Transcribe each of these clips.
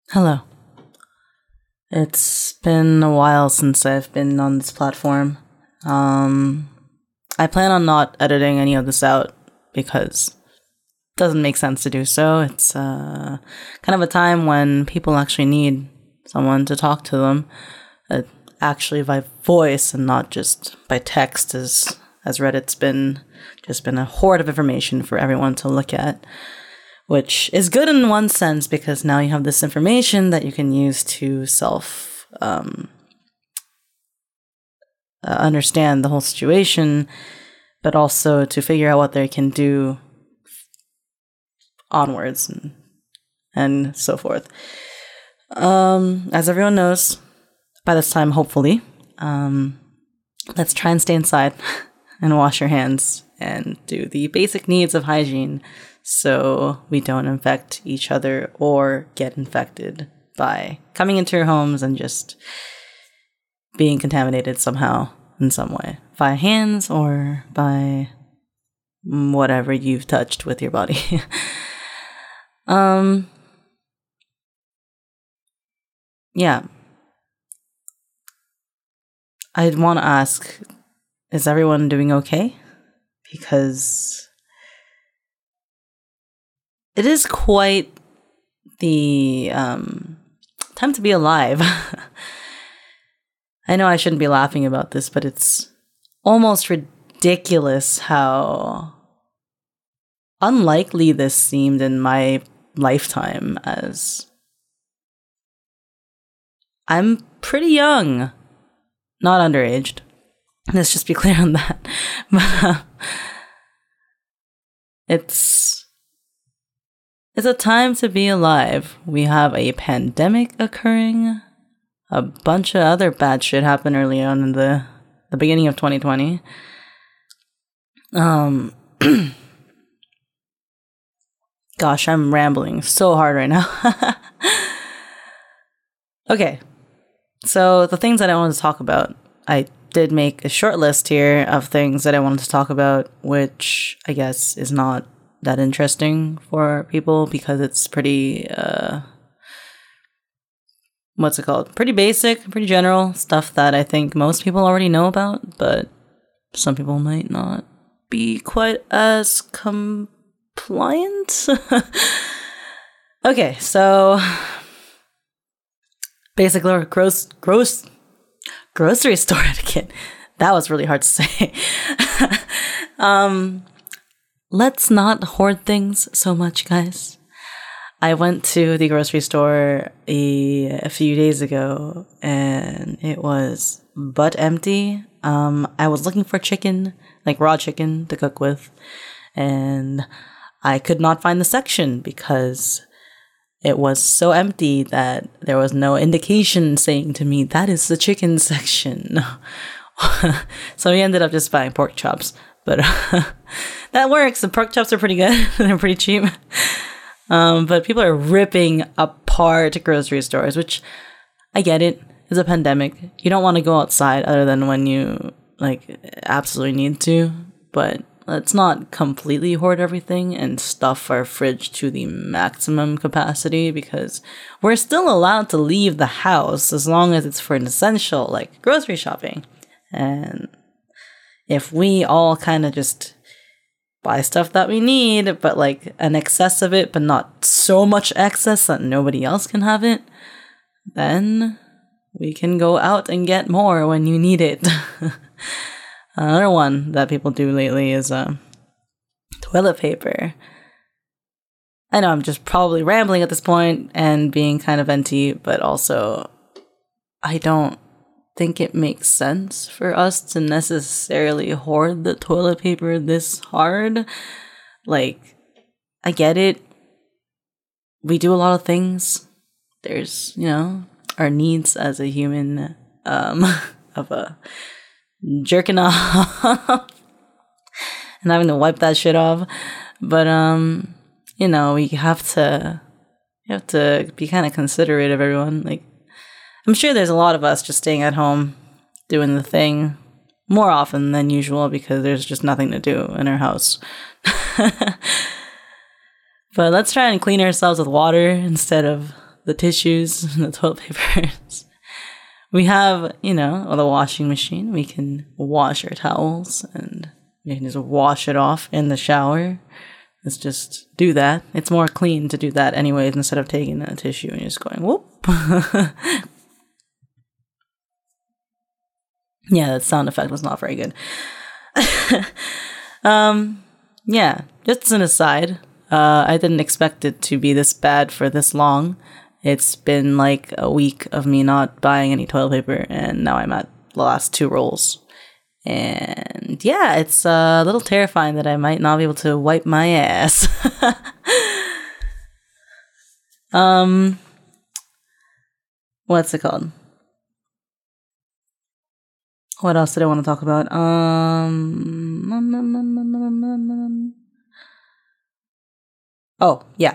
Hello. It's been a while since I've been on this platform. I plan on not editing any of this out because it doesn't make sense to do so. It's kind of a time when people actually need someone to talk to them, actually by voice and not just by text, as Reddit's been a horde of information for everyone to look at. Which is good in one sense because now you have this information that you can use to understand the whole situation, but also to figure out what they can do onwards and so forth. As everyone knows, by this time, hopefully, let's try and stay inside and wash your hands and do the basic needs of hygiene, so we don't infect each other or get infected by coming into your homes and just being contaminated somehow in some way, by hands or by whatever you've touched with your body. Yeah. I'd want to ask, is everyone doing okay? Because it is quite the time to be alive. I know I shouldn't be laughing about this, but it's almost ridiculous how unlikely this seemed in my lifetime, as I'm pretty young, not underaged. Let's just be clear on that. But it's a time to be alive. We have a pandemic occurring. A bunch of other bad shit happened early on in the beginning of 2020. Gosh, I'm rambling so hard right now. Okay, so the things that I wanted to talk about, I did make a short list here of things that I wanted to talk about, which I guess is not that interesting for people because it's pretty pretty basic, pretty general stuff that I think most people already know about, but some people might not be quite as compliant. Okay, so basically grocery store etiquette. That was really hard to say. Let's not hoard things so much, guys. I went to the grocery store a few days ago and it was butt empty. I was looking for chicken, like raw chicken to cook with, and I could not find the section because it was so empty that there was no indication saying to me, that is the chicken section. So we ended up just buying pork chops. But that works. The pork chops are pretty good. They're pretty cheap. But people are ripping apart grocery stores, which I get it. It's a pandemic. You don't want to go outside other than when you absolutely need to. But let's not completely hoard everything and stuff our fridge to the maximum capacity, because we're still allowed to leave the house as long as it's for an essential, like grocery shopping. And if we all kind of just buy stuff that we need, but like an excess of it, but not so much excess that nobody else can have it, then we can go out and get more when you need it. Another one that people do lately is toilet paper. I know I'm just probably rambling at this point and being kind of venti, but also I don't think it makes sense for us to necessarily hoard the toilet paper this hard. Like, I get it. We do a lot of things. There's, our needs as a human, of jerking off and having to wipe that shit off. But, we have to be kind of considerate of everyone. Like, I'm sure there's a lot of us just staying at home doing the thing more often than usual because there's just nothing to do in our house. But let's try and clean ourselves with water instead of the tissues and the toilet papers. We have, the washing machine. We can wash our towels and we can just wash it off in the shower. Let's just do that. It's more clean to do that anyways, instead of taking a tissue and just going, whoop. Yeah, that sound effect was not very good. Yeah, just an aside. I didn't expect it to be this bad for this long. It's been like a week of me not buying any toilet paper, and now I'm at the last 2 rolls. And yeah, it's a little terrifying that I might not be able to wipe my ass. What's it called? What else did I want to talk about? Oh, yeah.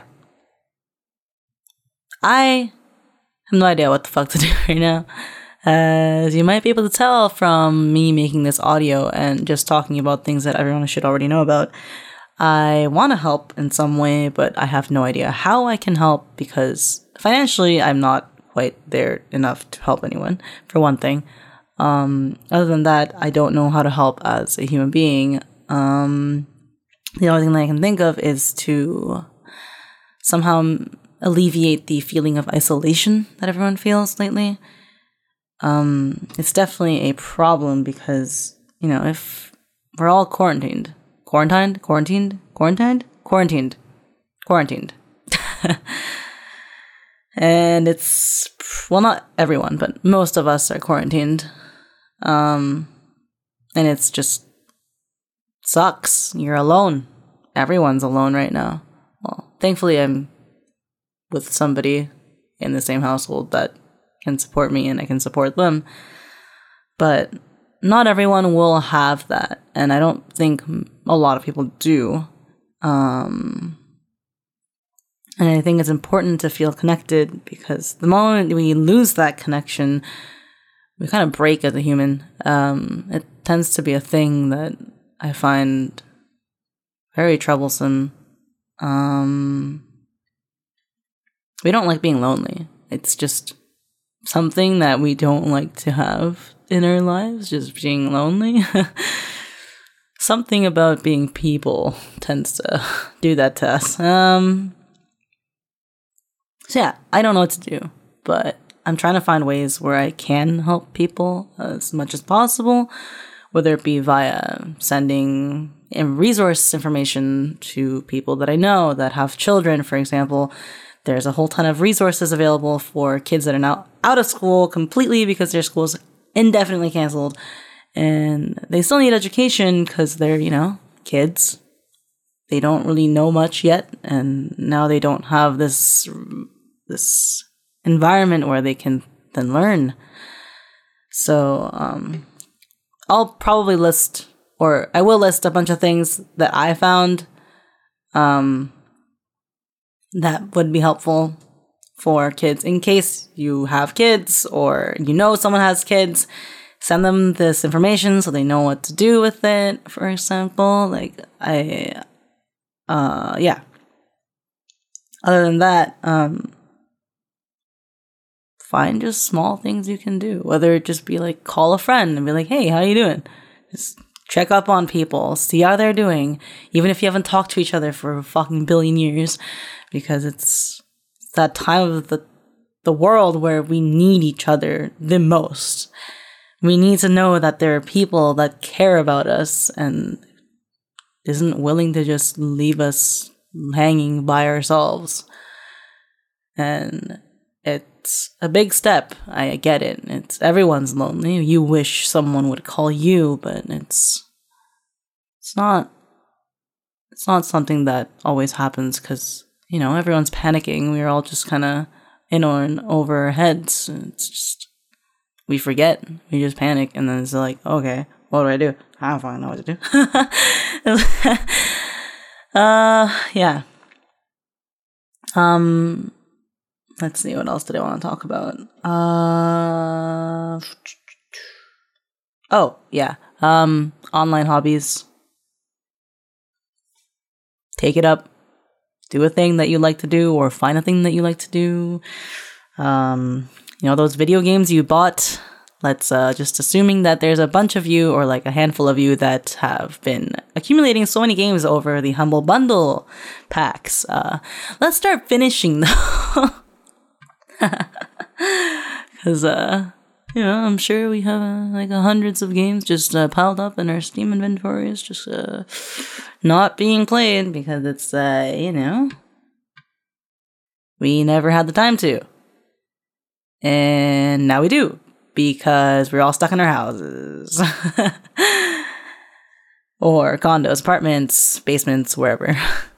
I have no idea what the fuck to do right now. As you might be able to tell from me making this audio and just talking about things that everyone should already know about, I want to help in some way, but I have no idea how I can help because financially I'm not quite there enough to help anyone, for one thing. Other than that, I don't know how to help as a human being. The only thing that I can think of is to somehow alleviate the feeling of isolation that everyone feels lately. It's definitely a problem because, if we're all quarantined. And it's, well, not everyone, but most of us are quarantined. And it's just sucks. You're alone. Everyone's alone right now. Well, thankfully I'm with somebody in the same household that can support me and I can support them. But not everyone will have that. And I don't think a lot of people do. And I think it's important to feel connected because the moment we lose that connection, we kind of break as a human. It tends to be a thing that I find very troublesome. We don't like being lonely. It's just something that we don't like to have in our lives, just being lonely. Something about being people tends to do that to us. So yeah, I don't know what to do, but I'm trying to find ways where I can help people as much as possible, whether it be via sending resource information to people that I know that have children, for example. There's a whole ton of resources available for kids that are now out of school completely because their school's indefinitely canceled. And they still need education because they're, kids. They don't really know much yet. And now they don't have this environment where they can then learn. So I'll probably list, or I will list a bunch of things that I found that would be helpful for kids. In case you have kids or someone has kids, send them this information so they know what to do with it, for example. Yeah. Other than that, find just small things you can do. Whether it just be like call a friend and be like, hey, how you doing? Just check up on people, see how they're doing, even if you haven't talked to each other for a fucking billion years, because it's that time of the world where we need each other the most. We need to know that there are people that care about us and isn't willing to just leave us hanging by ourselves. And it's a big step. I get it. Everyone's lonely. You wish someone would call you, but it's not something that always happens because, everyone's panicking. We're all just kind of in and over our heads. It's just, we forget. We just panic. And then it's like, okay, what do I do? I don't fucking know what to do. Yeah. Let's see, what else did I want to talk about? Oh, yeah. Online hobbies. Take it up. do a thing that you like to do, or find a thing that you like to do. Those video games you bought. Let's just assuming that there's a bunch of you, or like a handful of you, that have been accumulating so many games over the Humble Bundle packs. Let's start finishing them. Because, I'm sure we have hundreds of games just piled up in our Steam inventories, just not being played because it's, we never had the time to. And now we do. Because we're all stuck in our houses. Or condos, apartments, basements, wherever.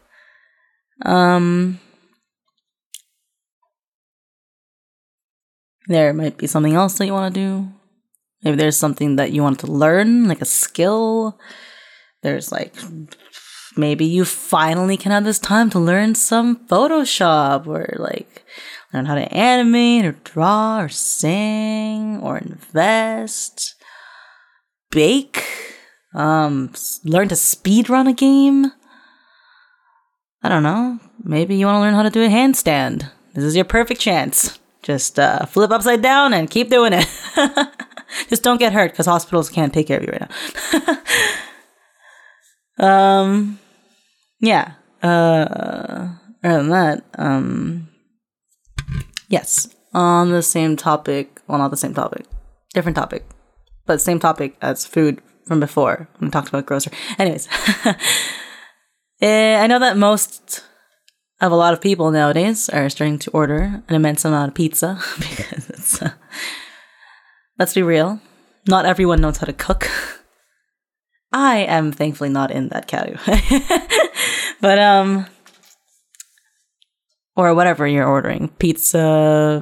There might be something else that you want to do. Maybe there's something that you want to learn, like a skill. There's maybe you finally can have this time to learn some Photoshop, or learn how to animate or draw or sing or invest, bake, learn to speedrun a game. I don't know. Maybe you want to learn how to do a handstand. This is your perfect chance. Just flip upside down and keep doing it. Just don't get hurt, because hospitals can't take care of you right now. Yeah. Other than that, yes, on the same topic, well, not the same topic, different topic, but same topic as food from before, when we talked about grocery. Anyways, I know that most of a lot of people nowadays are starting to order an immense amount of pizza, because it's, let's be real, not everyone knows how to cook. I am thankfully not in that category. But, or whatever you're ordering. Pizza,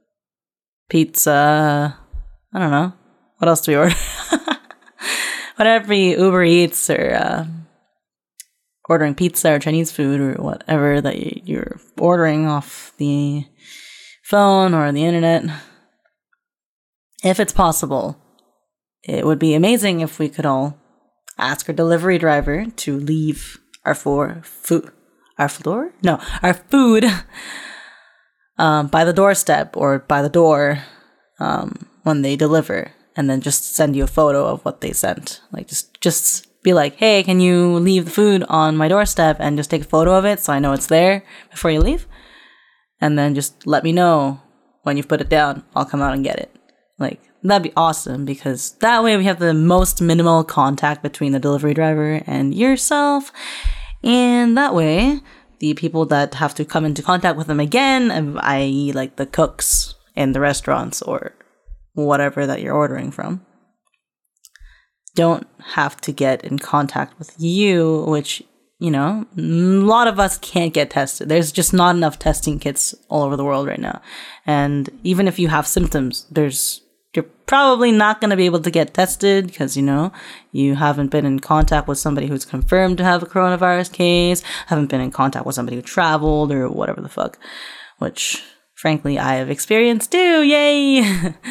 I don't know. What else do we order? Whatever, Uber Eats, or ordering pizza or Chinese food, or whatever that you're ordering off the phone or the internet. If it's possible, it would be amazing if we could all ask our delivery driver to leave our food by the doorstep or by the door when they deliver, and then just send you a photo of what they sent. Just be like, hey, can you leave the food on my doorstep, and just take a photo of it so I know it's there before you leave, and then just let me know when you've put it down. I'll come out and get it. That'd be awesome, because that way we have the most minimal contact between the delivery driver and yourself. And that way, the people that have to come into contact with them again, i.e. the cooks in the restaurants or whatever that you're ordering from, don't have to get in contact with you, which, a lot of us can't get tested. There's just not enough testing kits all over the world right now. And even if you have symptoms, you're probably not going to be able to get tested because, you haven't been in contact with somebody who's confirmed to have a coronavirus case, haven't been in contact with somebody who traveled or whatever the fuck, which, frankly, I have experienced too. Yay!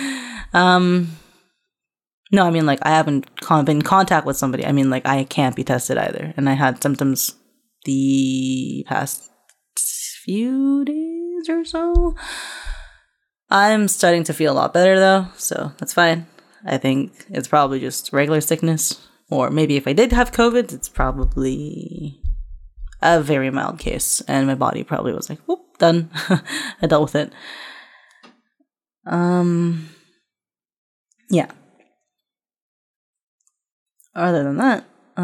No, I mean, I haven't been in contact with somebody. I mean, I can't be tested either. And I had symptoms the past few days or so. I'm starting to feel a lot better, though, so that's fine. I think it's probably just regular sickness. Or maybe if I did have COVID, it's probably a very mild case. And my body probably was like, whoop, done. I dealt with it. Yeah. Other than that,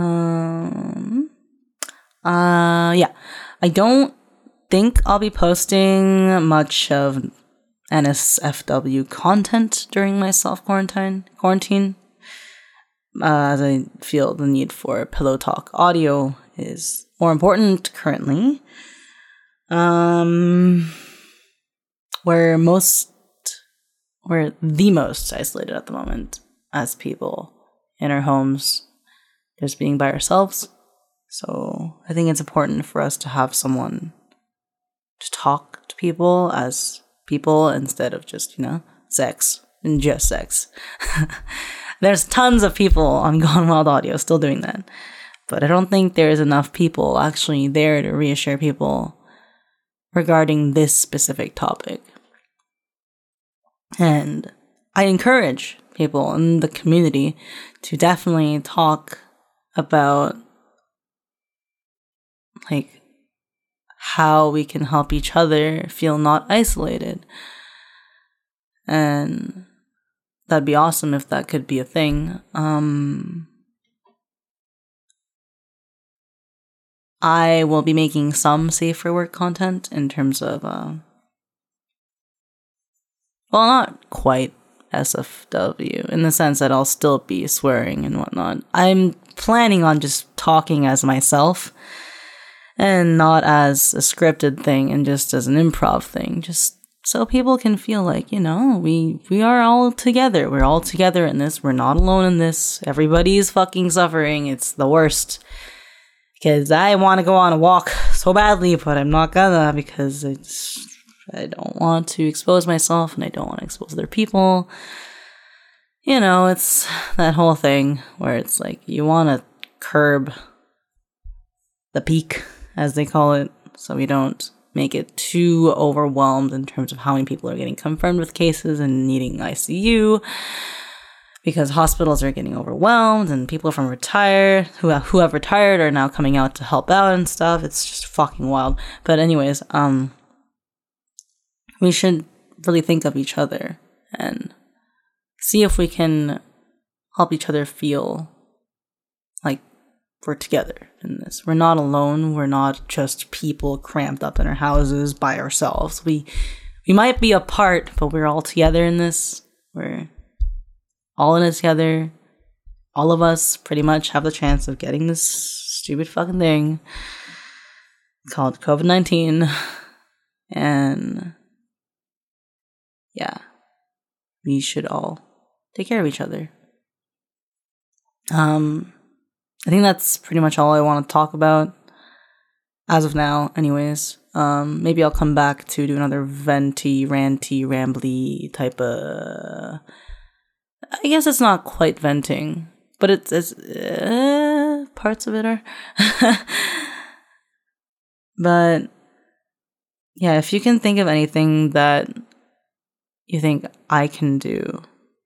yeah. I don't think I'll be posting much of NSFW content during my quarantine, as I feel the need for Pillow Talk audio is more important currently. We're the most isolated at the moment as people in our homes, just being by ourselves. So I think it's important for us to have someone to talk to people as people instead of just, sex and just sex. There's tons of people on Gone Wild Audio still doing that. But I don't think there's enough people actually there to reassure people regarding this specific topic. And I encourage people in the community to definitely talk about like how we can help each other feel not isolated. And that'd be awesome if that could be a thing. I will be making some safe for work content in terms of, well, not quite SFW, in the sense that I'll still be swearing and whatnot. I'm planning on just talking as myself and not as a scripted thing and just as an improv thing, just so people can feel like, you know, we are all together. We're all together in this. We're not alone in this. Everybody's fucking suffering. It's the worst. Because I want to go on a walk so badly, but I'm not gonna, because I don't want to expose myself and I don't want to expose other people. You know, it's that whole thing where it's like you want to curb the peak, as they call it, so we don't make it too overwhelmed in terms of how many people are getting confirmed with cases and needing ICU, because hospitals are getting overwhelmed and people from retired who have retired are now coming out to help out and stuff. It's just fucking wild. But anyways, we should really think of each other and see if we can help each other feel like we're together in this. We're not alone. We're not just people cramped up in our houses by ourselves. We might be apart, but we're all together in this. We're all in it together. All of us pretty much have the chance of getting this stupid fucking thing called COVID-19. And yeah, we should all take care of each other. I think that's pretty much all I want to talk about as of now, anyways. Maybe I'll come back to do another venty, ranty, rambly type of... I guess it's not quite venting, but it's parts of it are. But yeah, if you can think of anything that you think I can do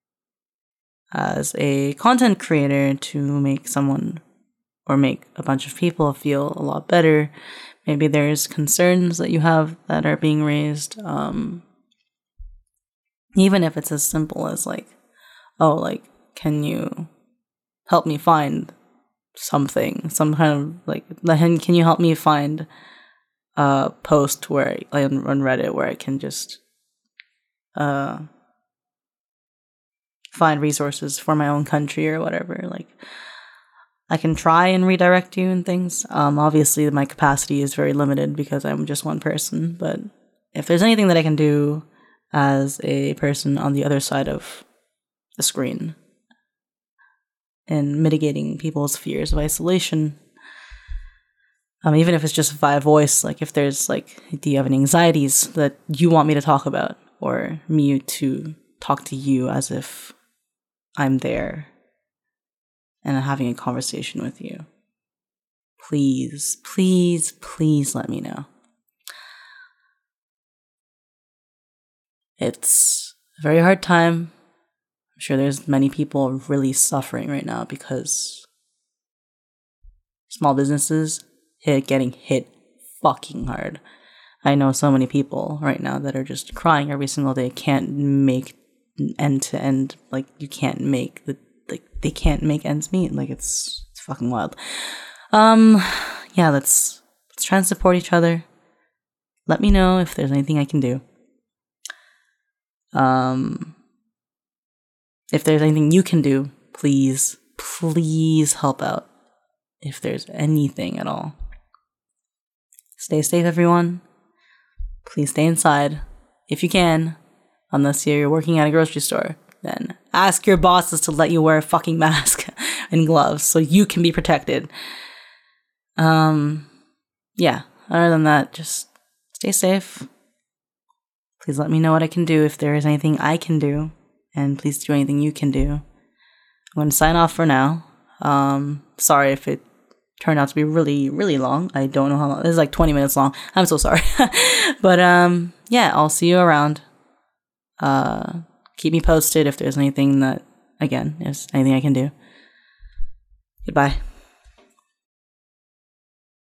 as a content creator to make someone or make a bunch of people feel a lot better, maybe there's concerns that you have that are being raised, even if it's as simple as like, oh, like, can you help me find something, some kind of like, can you help me find a post where on Reddit where I can just find resources for my own country or whatever. Like, I can try and redirect you and things. Obviously my capacity is very limited because I'm just one person, but if there's anything that I can do as a person on the other side of the screen in mitigating people's fears of isolation, even if it's just via voice, like if there's like, do you have any anxieties that you want me to talk about, or me to talk to you as if I'm there and having a conversation with you, please, please, please let me know. It's a very hard time. I'm sure there's many people really suffering right now because small businesses getting hit fucking hard. I know so many people right now that are just crying every single day, can't make end to end, like you can't make they can't make ends meet. Like it's fucking wild. Yeah, let's try and support each other. Let me know if there's anything I can do. If there's anything you can do, please help out. If there's anything at all. Stay safe, everyone. Please stay inside if you can, unless you're working at a grocery store. Then ask your bosses to let you wear a fucking mask and gloves so you can be protected. Yeah, other than that, just stay safe. Please let me know what I can do if there is anything I can do, and please do anything you can do. I'm going to sign off for now. Sorry if it turned out to be really, really long. I don't know how long. This is like 20 minutes long. I'm so sorry. But yeah, I'll see you around. Keep me posted if there's anything that, again, if there's anything I can do. Goodbye.